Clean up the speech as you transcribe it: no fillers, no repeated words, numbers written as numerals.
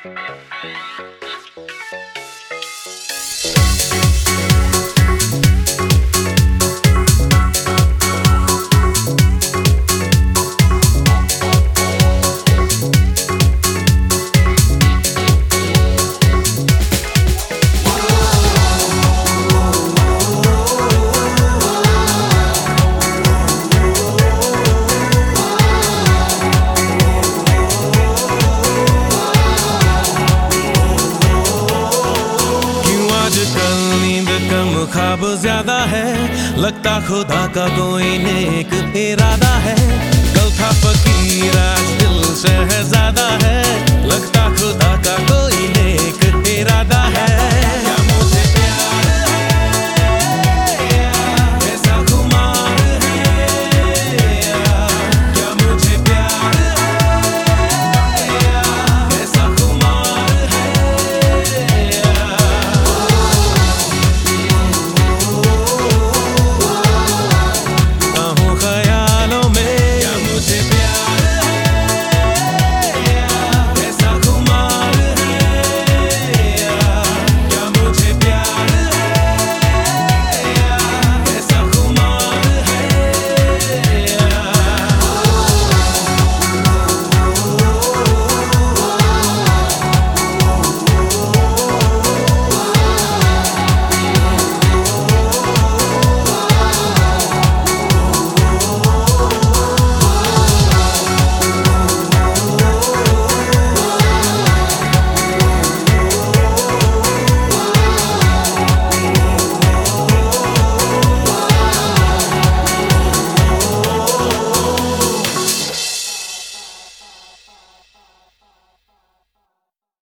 नींद कम ख्वाब ज्यादा है, लगता खुदा का कोई नेक इरादा है। कल था फकीर आज दिल शहजादा है, लगता खुदा का कोई नेक इरादा है।